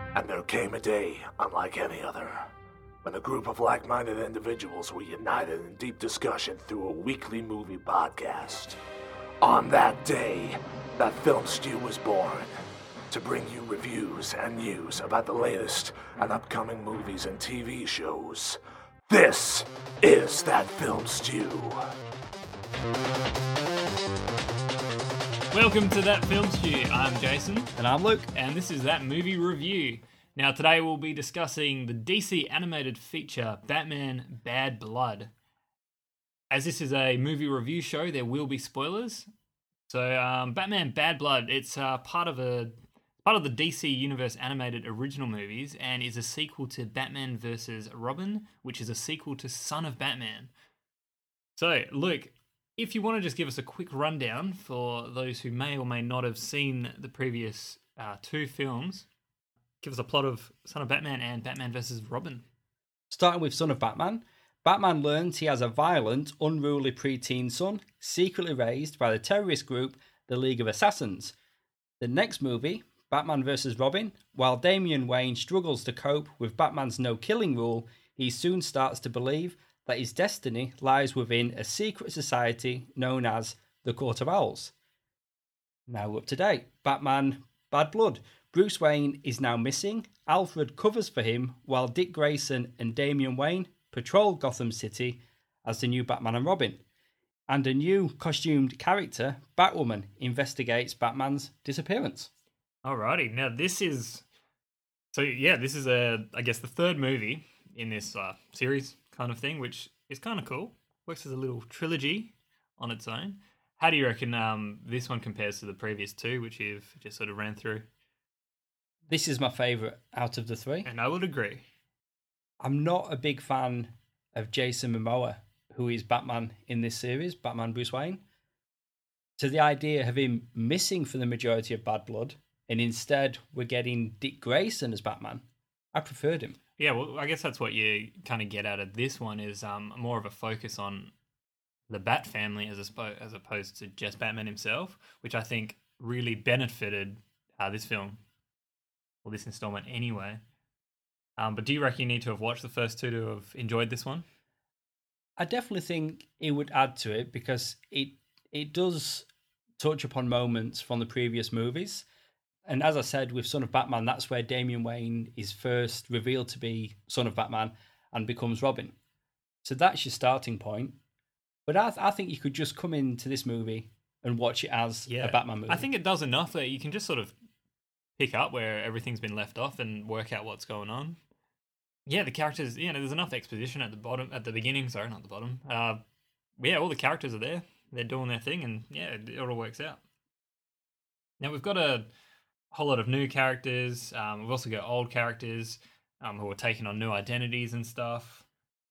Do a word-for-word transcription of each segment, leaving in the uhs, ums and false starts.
And there came a day unlike any other, when a group of like-minded individuals were united in deep discussion through a weekly movie podcast. On that day, that Film Stew was born, to bring you reviews and news about the latest and upcoming movies and T V shows. This is That Film Stew. Welcome to That Film Stew. I'm Jason. And I'm Luke. And this is That Movie Review. Now today we'll be discussing the D C animated feature Batman Bad Blood. As this is a movie review show, there will be spoilers. So um, Batman Bad Blood, it's uh, part of a part of the D C Universe animated original movies and is a sequel to Batman versus Robin, which is a sequel to Son of Batman. So Luke, if you want to just give us a quick rundown for those who may or may not have seen the previous uh, two films, give us a plot of Son of Batman and Batman versus Robin. Starting with Son of Batman, Batman learns he has a violent, unruly preteen son, secretly raised by the terrorist group, the League of Assassins. The next movie, Batman versus Robin, while Damian Wayne struggles to cope with Batman's no-killing rule, he soon starts to believe that his destiny lies within a secret society known as the Court of Owls. Now up to date, Batman Bad Blood. Bruce Wayne is now missing. Alfred covers for him while Dick Grayson and Damian Wayne patrol Gotham City as the new Batman and Robin. And a new costumed character, Batwoman, investigates Batman's disappearance. Alrighty, now this is... So yeah, this is, a, I guess, the third movie in this uh, series kind of thing, which is kind of cool. Works as a little trilogy on its own. How do you reckon um, this one compares to the previous two, which you've just sort of ran through? This is my favourite out of the three. And I would agree. I'm not a big fan of Jason Momoa, who is Batman in this series, Batman Bruce Wayne. So the idea of him missing for the majority of Bad Blood, and instead we're getting Dick Grayson as Batman, I preferred him. Yeah, well, I guess that's what you kind of get out of this one is um, more of a focus on the Bat family as, a, as opposed to just Batman himself, which I think really benefited uh, this film, or this installment anyway. Um, but do you reckon you need to have watched the first two to have enjoyed this one? I definitely think it would add to it because it it does touch upon moments from the previous movies. And as I said, with Son of Batman, that's where Damian Wayne is first revealed to be Son of Batman and becomes Robin. So that's your starting point. But I, th- I think you could just come into this movie and watch it as yeah. a Batman movie. I think it does enough that you can just sort of pick up where everything's been left off and work out what's going on. Yeah, the characters, you know, there's enough exposition at the bottom, at the beginning, sorry, not the bottom. Uh, yeah, all the characters are there. They're doing their thing and yeah, it, it all works out. Now we've got a whole lot of new characters. Um, we've also got old characters um, who are taking on new identities and stuff.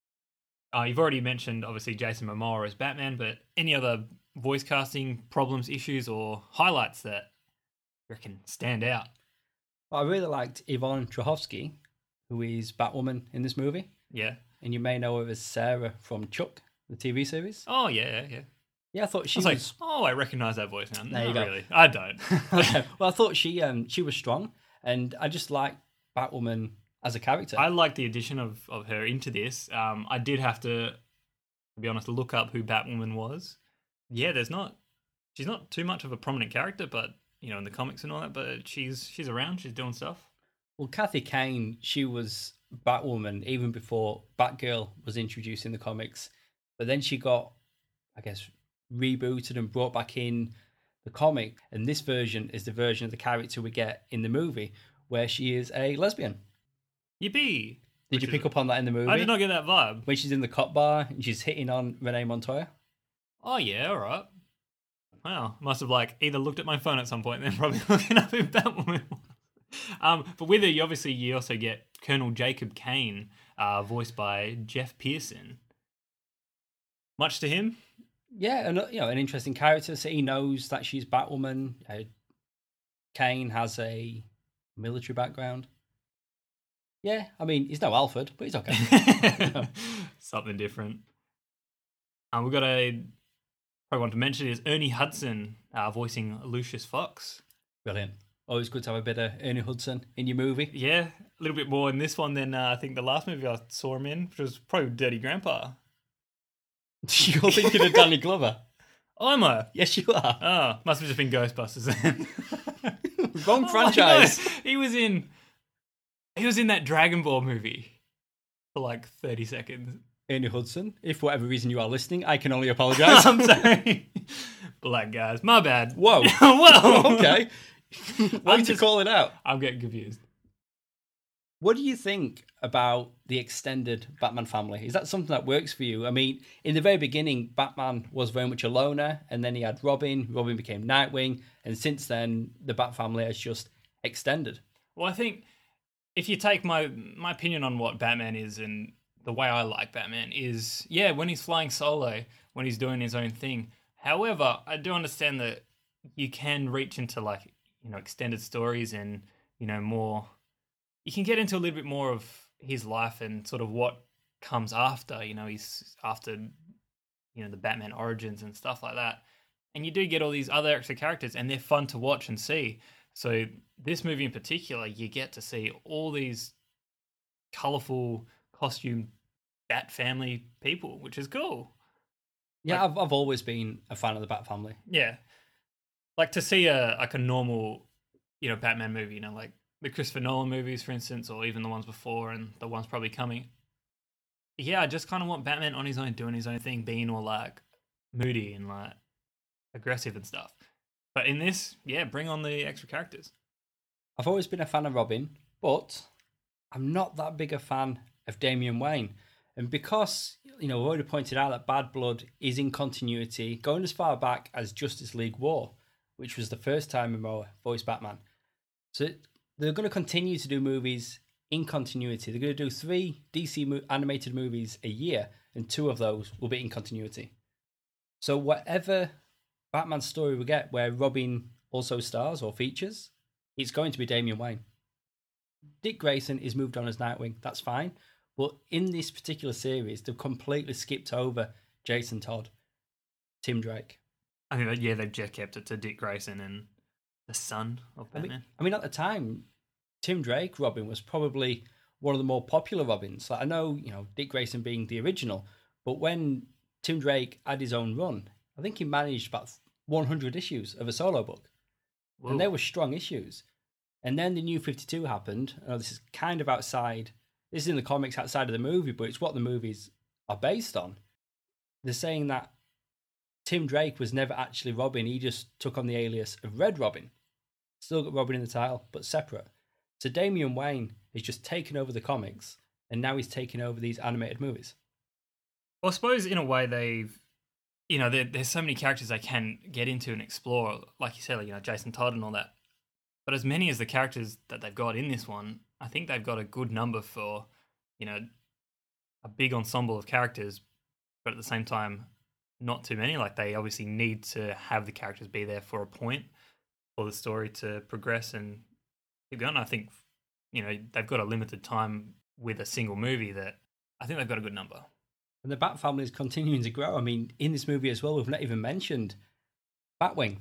Uh, you've already mentioned, obviously, Jason Momoa as Batman, but any other voice casting problems, issues, or highlights that you reckon stand out? I really liked Yvonne Strahovski, who is Batwoman in this movie. Yeah. And you may know her as Sarah from Chuck, the T V series. Oh, yeah, yeah. Yeah, I thought she I was, was... like, oh, I recognise that voice now. There Not you go. really. I don't. Okay. Well, I thought she um she was strong, and I just like Batwoman as a character. I like the addition of, of her into this. Um, I did have to, to be honest, look up who Batwoman was. Yeah, there's not... She's not too much of a prominent character, but, you know, in the comics and all that, but she's she's around, she's doing stuff. Well, Kathy Kane, she was Batwoman even before Batgirl was introduced in the comics. But then she got, I guess, rebooted and brought back in the comic. And this version is the version of the character we get in the movie, where she is a lesbian. Yippee! Did Which you is- pick up on that in the movie? I did not get that vibe. When she's in the cop bar and she's hitting on Renee Montoya? Oh, yeah, all right. Wow, must have like either looked at my phone at some point and then probably looking up who Batwoman was. Um, but with her, you obviously, you also get Colonel Jacob Kane, uh, voiced by Jeff Pearson. Much to him? Yeah, and you know, an interesting character. So he knows that she's Batwoman. Uh, Kane has a military background. Yeah, I mean, he's no Alfred, but he's okay. Something different. Um, we've got a, probably want to mention is Ernie Hudson uh, voicing Lucius Fox. Brilliant. Always good to have a bit of Ernie Hudson in your movie. Yeah, a little bit more in this one than uh, I think the last movie I saw him in, which was probably Dirty Grandpa. You're thinking of Danny Glover. Oh, am I? Yes, you are. Oh, must have just been Ghostbusters then. Wrong Oh, franchise. no, he was in. He was in that Dragon Ball movie for like thirty seconds. Ernie Hudson. If for whatever reason you are listening, I can only apologise. I'm sorry. Black guys, my bad. Whoa. Whoa. Okay. Why I'm to just- call it out? I'm getting confused. What do you think about the extended Batman family? Is that something that works for you? I mean, in the very beginning, Batman was very much a loner, and then he had Robin. Robin became Nightwing, and since then, the Bat family has just extended. Well, I think if you take my my opinion on what Batman is and the way I like Batman is, yeah, when he's flying solo, when he's doing his own thing. However, I do understand that you can reach into like, you know, extended stories and, you know, more, you can get into a little bit more of his life and sort of what comes after, you know, he's after, you know, the Batman origins and stuff like that. And you do get all these other extra characters and they're fun to watch and see. So this movie in particular, you get to see all these colorful costume Bat family people, which is cool. Yeah, Like- I've I've always been a fan of the Bat family. Yeah. Like to see a like a normal, you know, Batman movie, you know, like the Christopher Nolan movies, for instance, or even the ones before and the ones probably coming. Yeah, I just kind of want Batman on his own, doing his own thing, being all like moody and like aggressive and stuff. But in this, yeah, bring on the extra characters. I've always been a fan of Robin, but I'm not that big a fan of Damian Wayne. And because, you know, we've already pointed out that Bad Blood is in continuity, going as far back as Justice League War, which was the first time Momoa voiced Batman. So they're going to continue to do movies in continuity. They're going to do three D C mo- animated movies a year, and two of those will be in continuity. So whatever Batman story we get where Robin also stars or features, it's going to be Damian Wayne. Dick Grayson is moved on as Nightwing. That's fine. But in this particular series, they've completely skipped over Jason Todd, Tim Drake. I think that, yeah, they've just kept it to Dick Grayson and the son of I Batman. mean, I mean, at the time, Tim Drake Robin was probably one of the more popular Robins. Like, I know, you know, Dick Grayson being the original, but when Tim Drake had his own run, I think he managed about one hundred issues of a solo book. Whoa. And they were strong issues. And then the New fifty-two happened. I know this is kind of outside, this is in the comics outside of the movie, but it's what the movies are based on. They're saying that Tim Drake was never actually Robin. He just took on the alias of Red Robin. Still got Robin in the title, but separate. So Damian Wayne has just taken over the comics, and now he's taking over these animated movies. Well, I suppose in a way they've, you know, there, there's so many characters they can get into and explore, like you said, like, you know, Jason Todd and all that. But as many as the characters that they've got in this one, I think they've got a good number for, you know, a big ensemble of characters, but at the same time, not too many. Like, they obviously need to have the characters be there for a point for the story to progress and keep going. I think, you know, they've got a limited time with a single movie that I think they've got a good number. And the Bat family is continuing to grow. I mean, in this movie as well, we've not even mentioned Batwing.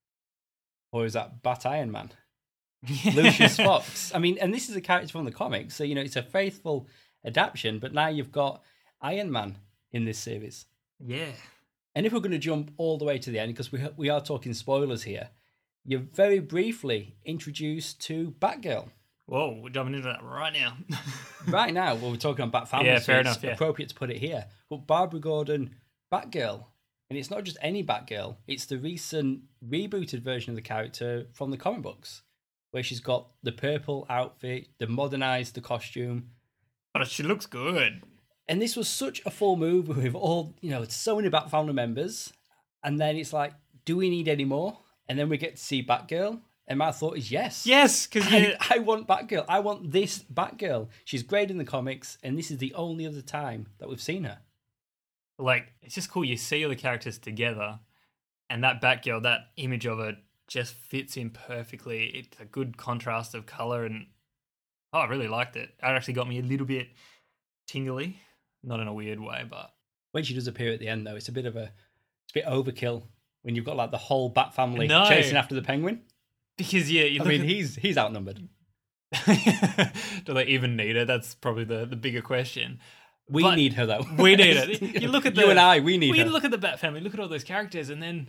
Or is that Bat Iron Man? Lucius Fox. I mean, and this is a character from the comics, so, you know, it's a faithful adaptation, but now you've got Iron Man in this series. Yeah. And if we're going to jump all the way to the end, because we, we are talking spoilers here, you're very briefly introduced to Batgirl. Whoa, we're jumping into that right now. Right now, well, we're talking on Bat Family, Yeah, so fair it's enough, yeah. appropriate to put it here. But Barbara Gordon, Batgirl. And it's not just any Batgirl, it's the recent rebooted version of the character from the comic books, where she's got the purple outfit, the modernized the costume. But she looks good. And this was such a full movie with all, you know, so many Bat Family members. And then it's like, do we need any more? And then we get to see Batgirl. And my thought is yes. Yes, because I, I want Batgirl. I want this Batgirl. She's great in the comics, and this is the only other time that we've seen her. like, it's just cool. You see all the characters together, and that Batgirl, that image of her just fits in perfectly. It's a good contrast of color, and oh, I really liked it. It actually got me a little bit tingly, not in a weird way, but When she does appear at the end, though, it's a bit of a, it's a bit overkill when you've got like the whole Bat family No. chasing after the Penguin. Because yeah, you I look mean, at- he's he's outnumbered. do they even need her? That's probably the, the bigger question. We But need her though. We need it. You look at the you and I. We need well, her. you look at the Bat family, look at all those characters, and then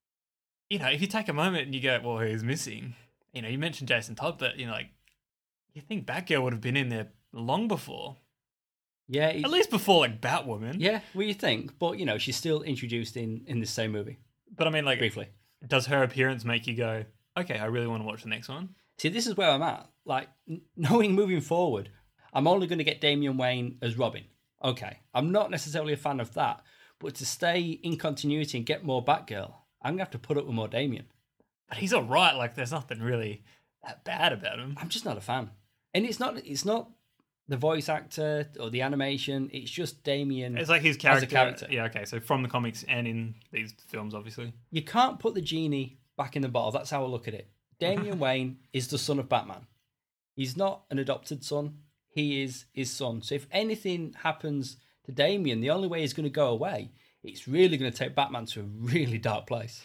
you know if you take a moment and you go, "Well, who's missing?" You know, you mentioned Jason Todd, but you know, like you think Batgirl would have been in there long before, yeah, it's- at least before like Batwoman. yeah. Well, you think, but you know, she's still introduced in in the same movie But I mean, like, briefly. does her appearance make you go, "Okay, I really want to watch the next one"? See, this is where I'm at. Like, n- knowing moving forward, I'm only going to get Damian Wayne as Robin. Okay, I'm not necessarily a fan of that, but to stay in continuity and get more Batgirl, I'm going to have to put up with more Damian. But he's all right. Like, there's nothing really that bad about him. I'm just not a fan. And it's not it's not the voice actor or the animation, it's just Damian. It's like his As a character. character. Yeah, okay. So from the comics and in these films, obviously. You can't put the genie back in the bottle. That's how I look at it. Damian Wayne is the son of Batman. He's not an adopted son. He is his son. So if anything happens to Damian, the only way he's going to go away, it's really going to take Batman to a really dark place.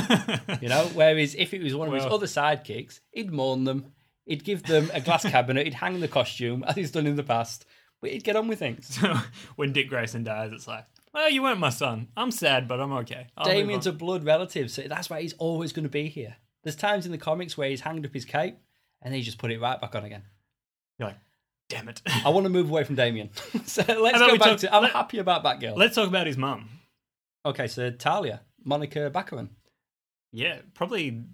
You know? Whereas if it was one of his Well- other sidekicks, he'd mourn them. He'd give them a glass cabinet. He'd hang the costume, as he's done in the past. But he'd get on with things. So when Dick Grayson dies, it's like, well, you weren't my son. I'm sad, but I'm okay. I'll move Damian's a on. blood relative, so that's why he's always going to be here. There's times in the comics where he's hanged up his cape, and then he just put it right back on again. You're like, damn it. I want to move away from Damian. So let's about go we back talk- to. I'm let- happy about Batgirl. Let's talk about his mum. Okay, so Talia, Monica Baccarin. Yeah, probably,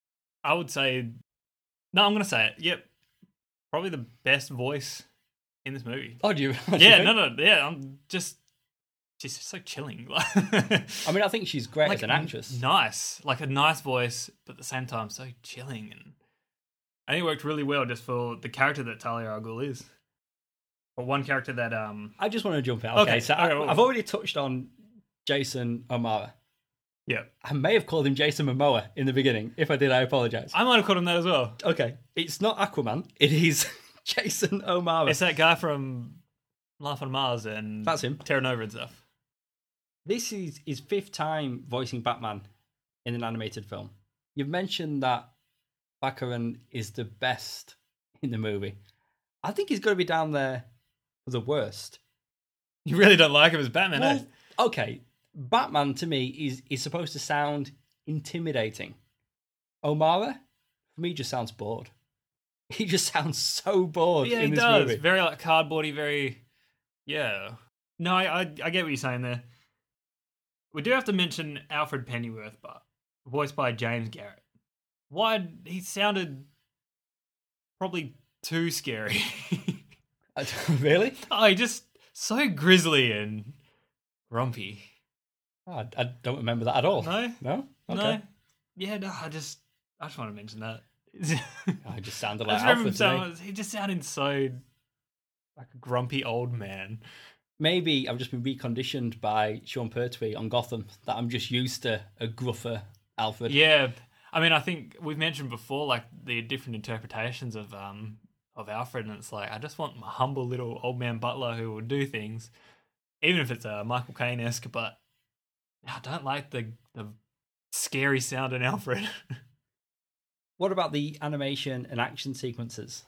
I would say, no, I'm going to say it. Yep. Probably the best voice in this movie. Oh, do you? do you Yeah, think? no, no, yeah, I'm just, she's just so chilling. I mean, I think she's great like as an actress. Nice, like a nice voice, but at the same time so chilling, and I think it worked really well just for the character that Talia al Ghul is. But one character that um, I just want to jump in. Okay, Okay, so okay, I, well- I've already touched on Jason O'Mara. yeah, I may have called him Jason Momoa in the beginning. If I did, I apologize. I might have called him that as well. Okay, it's not Aquaman. It is Jason O'Mara. It's that guy from Life on Mars and That's him. Terra Nova and stuff. This is his fifth time voicing Batman in an animated film. You've mentioned that Baccarin is the best in the movie. I think he's got to be down there for the worst. You really don't like him as Batman, eh? Well, okay, Batman to me is is supposed to sound intimidating. O'Mara, for me, just sounds bored. He just sounds so bored Yeah, in he this does. movie. Very like cardboardy, very yeah. No, I, I I get what you're saying there. We do have to mention Alfred Pennyworth, but voiced by James Garrett. Why he sounded probably too scary. Really? Oh, he just so grizzly and grumpy. Oh, I, I don't remember that at all. No, No? Okay. no, yeah, no. I just I just want to mention that. I just sounded I like just remember him Alfred to me. sounding, he just sounded so like a grumpy old man. Maybe I've just been reconditioned by Sean Pertwee on Gotham that I'm just used to a gruffer Alfred. Yeah, I mean, I think we've mentioned before, like the different interpretations of um of Alfred, and it's like I just want my humble little old man butler who will do things, even if it's a uh, Michael Caine esque. But I don't like the the scary sound in Alfred. What about the animation and action sequences?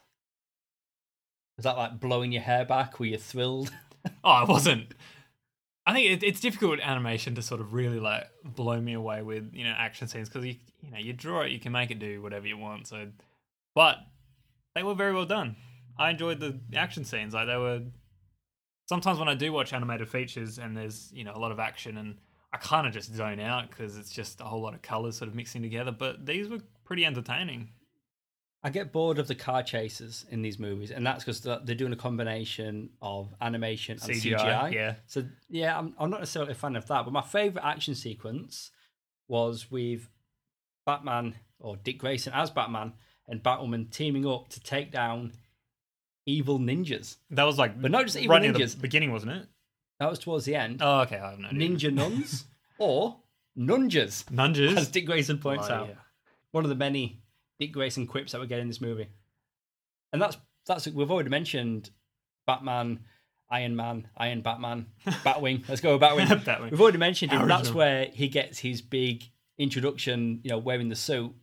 Was that like blowing your hair back? Were you thrilled? Oh, I wasn't. I think it, it's difficult with animation to sort of really like blow me away with you know action scenes because you you know you draw it, you can make it do whatever you want. So, but they were very well done. I enjoyed the action scenes. Like they were. Sometimes when I do watch animated features and there's you know a lot of action and I kind of just zone out because it's just a whole lot of colors sort of mixing together. But these were pretty entertaining. I get bored of the car chases in these movies, and that's because they're doing a combination of animation and C G I. yeah. So yeah, I'm I'm not necessarily a fan of that. But my favorite action sequence was with Batman or Dick Grayson as Batman and Batwoman teaming up to take down evil ninjas. That was like, But not just evil right near the ninjas. beginning, wasn't it? That was towards the end. Oh, okay. I have no idea. Ninja nuns or nunjas, Nunges. as Dick Grayson points Bloody out. hell. One of the many Dick Grayson quips that we get in this movie. And that's that's we've already mentioned Batman, Iron Man, Iron Batman, Batwing. Let's go with Batwing. Batwing. We've already mentioned him. That's Original. where he gets his big introduction, you know, wearing the suit.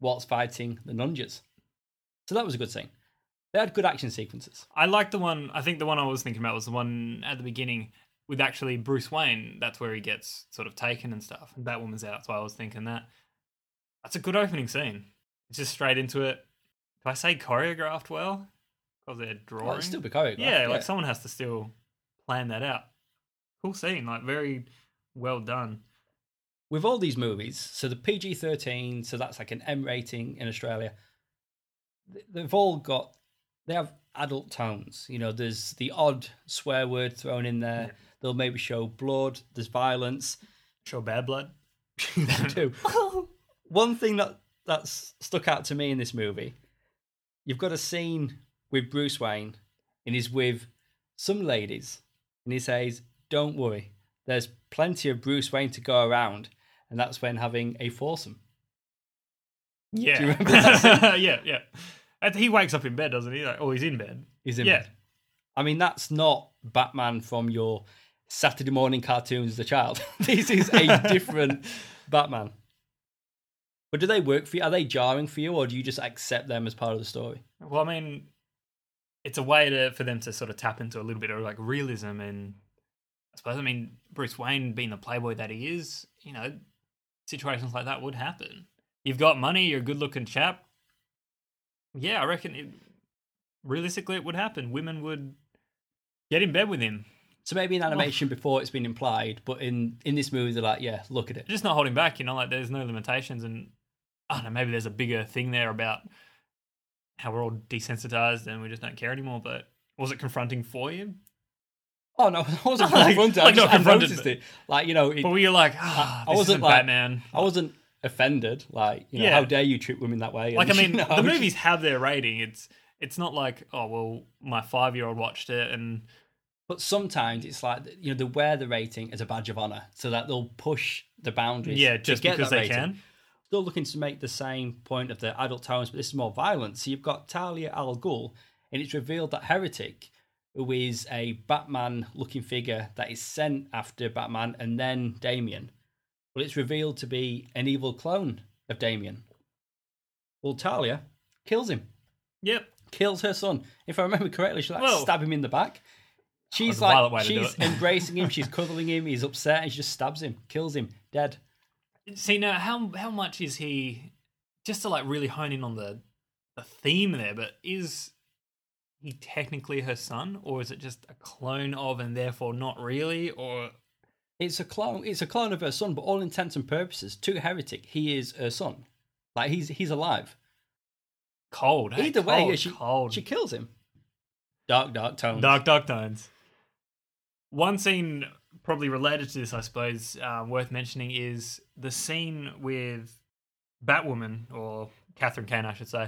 whilst fighting the Nunjas. So that was a good scene. They had good action sequences. I like the one, I think the one I was thinking about was the one at the beginning with actually Bruce Wayne. That's where he gets sort of taken and stuff. And Batwoman's out, so I was thinking that. That's a good opening scene. It's just straight into it. Do I say choreographed well? Because they're drawing? Oh, it'd still be choreographed. Yeah, yeah, like someone has to still plan that out. Cool scene, like very well done. With all these movies, so the P G thirteen, so that's like an M rating in Australia, they've all got, they have adult tones. You know, there's the odd swear word thrown in there. Yeah. They'll maybe show blood, there's violence. Show bad blood. Too. One thing that, that's stuck out to me in this movie, you've got a scene with Bruce Wayne, and he's with some ladies, and he says, "Don't worry, there's plenty of Bruce Wayne to go around," and that's when having a foursome. Yeah. Do you remember that? yeah, yeah. He wakes up in bed, doesn't he? Like, oh, he's in bed. He's in yeah. bed. I mean, that's not Batman from your Saturday morning cartoons as a child. This is a different Batman. But do they work for you? Are they jarring for you, or do you just accept them as part of the story? Well, I mean, it's a way to for them to sort of tap into a little bit of like realism, and I suppose, I mean, Bruce Wayne being the playboy that he is, you know, situations like that would happen. You've got money, you're a good-looking chap. Yeah, I reckon it, realistically it would happen. Women would get in bed with him. So maybe in animation well, before it's been implied, but in, in this movie they're like, yeah, look at it. Just not holding back, you know, like there's no limitations, and I don't know, maybe there's a bigger thing there about how we're all desensitized and we just don't care anymore, but was it confronting for you? Oh, no, I wasn't like, confronted. like I, just, not confronted, I noticed but, it. Like, you know... It, but were you like, ah, oh, I this wasn't isn't like, Batman? I wasn't offended. Like, you know, yeah. how dare you treat women that way? Like, and, I mean, you know, the movies have their rating. It's it's not like, oh, well, my five-year-old watched it and... But sometimes it's like, you know, they wear the rating as a badge of honor so that they'll push the boundaries. Yeah, just to get because that they rating. can. Still looking to make the same point of the adult tones, but this is more violent. So you've got Talia al Ghul, and it's revealed that Heretic, who is a Batman-looking figure that is sent after Batman and then Damian, well, it's revealed to be an evil clone of Damian. Well, Talia kills him. Yep. Kills her son. If I remember correctly, she like well, stab him in the back. She's like, she's embracing him, she's cuddling him, he's upset, and she just stabs him, kills him, dead. See, now, how how much is he, just to like really hone in on the, the theme there, but is he technically her son, or is it just a clone of and therefore not really, or... It's a clone, it's a clone of her son, but all intents and purposes, to Heretic, he is her son. Like, he's he's alive. Cold, hey? Either cold, way, yeah, she, cold. she kills him. Dark, dark tones. Dark, dark tones. One scene probably related to this, I suppose, uh, worth mentioning is the scene with Batwoman, or Catherine Kane, I should say.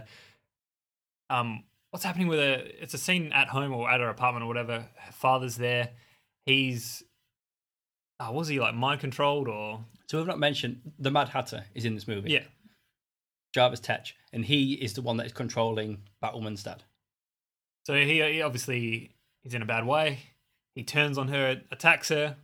Um, what's happening with her? It's a scene at home or at her apartment or whatever. Her father's there. He's, oh, was he like mind controlled or? So we've not mentioned the Mad Hatter is in this movie. Yeah. Jarvis Tetch, and he is the one that is controlling Batwoman's dad. So he, he obviously he's in a bad way. He turns on her, attacks her.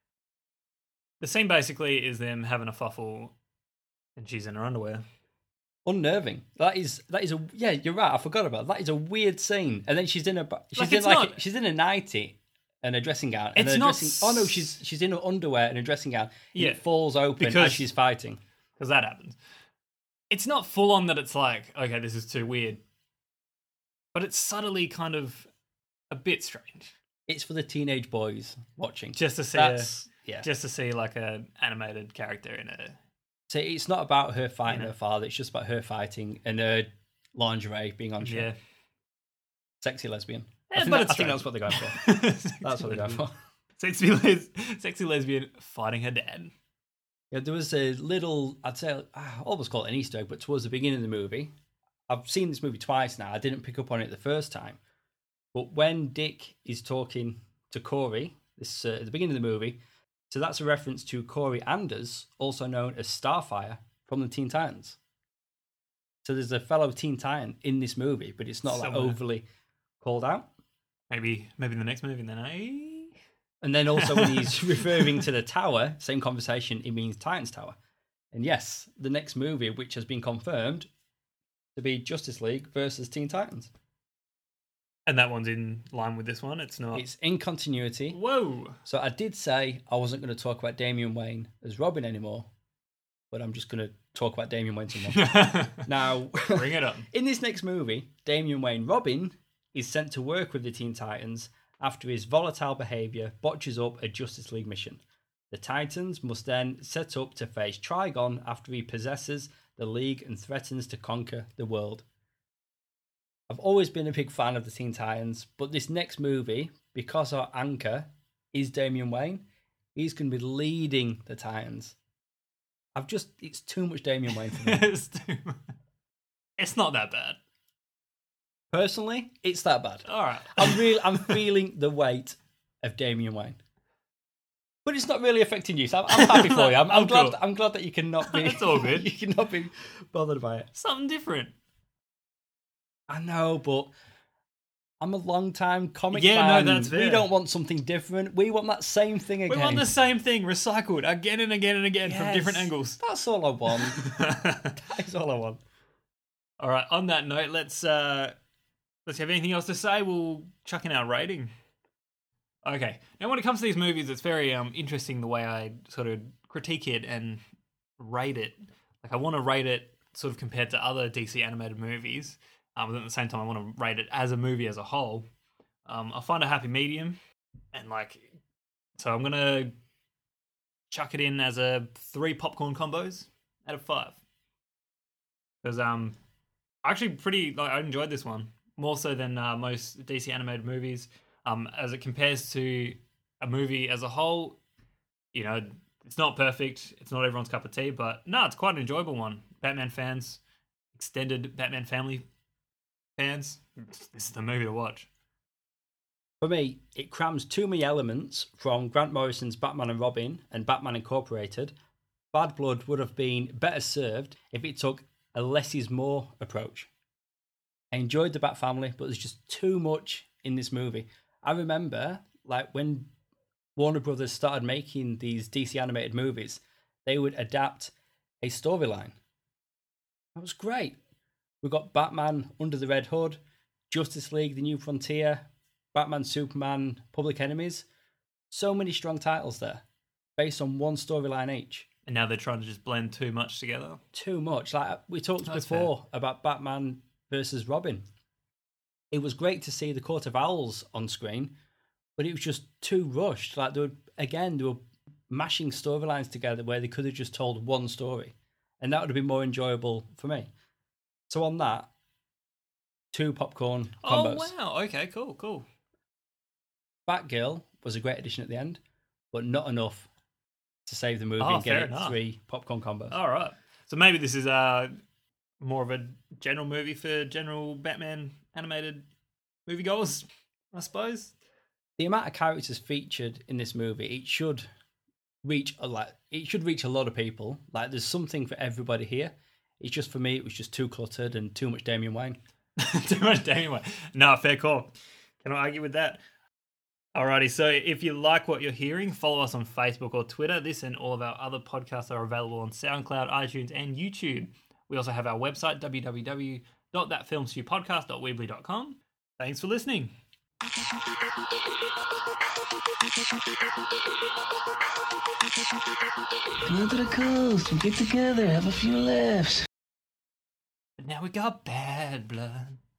The scene basically is them having a fuffle, and she's in her underwear. Unnerving. That is that is a yeah. You're right. I forgot about that. That is a weird scene. And then she's in a she's like, in like not, a, she's in a nightie and a dressing gown. And it's a not. Dressing, oh no, she's she's in her underwear and a dressing gown. And yeah, it falls open because, as she's fighting. Because that happens. It's not full on that it's like, okay, this is too weird, but it's subtly kind of a bit strange. It's for the teenage boys watching. Just to see, That's, a, yeah. just to see like an animated character in a. So it's not about her fighting you know. her father. It's just about her fighting and her lingerie being on show. Yeah. Sexy lesbian. Yeah, I, think but that, it's I think that's what they're going for. That's what they're going for. Sexy, les- sexy lesbian fighting her dad. Yeah, there was a little, I'd say, I almost call it an Easter egg, but towards the beginning of the movie, I've seen this movie twice now. I didn't pick up on it the first time. But when Dick is talking to Corey, this uh, at the beginning of the movie, so that's a reference to Corey Anders, also known as Starfire from the Teen Titans. So there's a fellow Teen Titan in this movie, but it's not like Somewhere. overly called out. Maybe, maybe in the next movie, then eh? And then also when he's referring to the tower, same conversation, it means Titan's Tower. And yes, the next movie, which has been confirmed, to be Justice League versus Teen Titans. And that one's in line with this one. It's not. It's in continuity. Whoa. So I did say I wasn't going to talk about Damian Wayne as Robin anymore, but I'm just going to talk about Damian Wayne some more. Now, bring it up. In this next movie, Damian Wayne Robin is sent to work with the Teen Titans after his volatile behaviour botches up a Justice League mission. The Titans must then set up to face Trigon after he possesses the League and threatens to conquer the world. I've always been a big fan of the Teen Titans, but this next movie, because our anchor is Damian Wayne, he's going to be leading the Titans. I've just, it's too much Damian Wayne for me. it's, too much. It's not that bad. Personally, it's that bad. All right. I'm really, I'm feeling the weight of Damian Wayne. But it's not really affecting you, so I'm, I'm happy for you. I'm, I'm, I'm glad. cool. I'm glad that you cannot be. It's all good. You cannot be bothered by it. Something different. I know, but I'm a long-time comic Yeah, fan. no, that's We fair. don't want something different. We want that same thing again. We want the same thing recycled again and again and again from Yes, different angles. That's all I want. That is all I want. All right. On that note, let's uh, let's have anything else to say. We'll chuck in our rating. Okay. Now, when it comes to these movies, it's very um interesting the way I sort of critique it and rate it. Like, I want to rate it sort of compared to other D C animated movies. Um, but at the same time, I want to rate it as a movie as a whole. Um, I find a happy medium, and like, so I'm gonna chuck it in as a three popcorn combos out of five. Because um, actually pretty like I enjoyed this one more so than uh, most D C animated movies. Um, as it compares to a movie as a whole, you know, it's not perfect. It's not everyone's cup of tea, but no, it's quite an enjoyable one. Batman fans, extended Batman family fans, this is the movie to watch. For me, it crams too many elements from Grant Morrison's Batman and Robin and Batman Incorporated. Bad Blood would have been better served if it took a less is more approach. I enjoyed the Bat family, but there's just too much in this movie. I remember, like, when Warner Brothers started making these D C animated movies, they would adapt a storyline. That was great. We got Batman Under the Red Hood, Justice League, The New Frontier, Batman, Superman, Public Enemies. So many strong titles there, based on one storyline each. And now they're trying to just blend too much together. Too much. Like we talked That's before fair. about Batman versus Robin. It was great to see the Court of Owls on screen, but it was just too rushed. Like they were, again, they were mashing storylines together where they could have just told one story, and that would have been more enjoyable for me. So on that, two popcorn combos. Oh, wow. Okay, cool, cool. Batgirl was a great addition at the end, but not enough to save the movie Oh, and get fair it enough. three popcorn combos. All right. So maybe this is uh, more of a general movie for general Batman animated moviegoers, I suppose. The amount of characters featured in this movie, it should reach a lot. It should reach a lot of people. Like there's something for everybody here. It's just for me, it was just too cluttered and too much Damian Wayne. Too much Damian Wayne. No, fair call. Can I argue with that? Alrighty, so if you like what you're hearing, follow us on Facebook or Twitter. This and all of our other podcasts are available on SoundCloud, iTunes, and YouTube. We also have our website, w w w dot that film stew podcast dot weebly dot com. Thanks for listening. Come on to the coast, we'll get together, have a few laughs. But now we got bad blood.